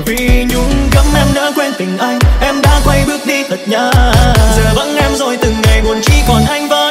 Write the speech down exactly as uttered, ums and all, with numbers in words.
Vì nhung cấm em đã quên tình anh, em đã quay bước đi thật nhanh. Giờ vắng em rồi từng ngày buồn chỉ còn anh với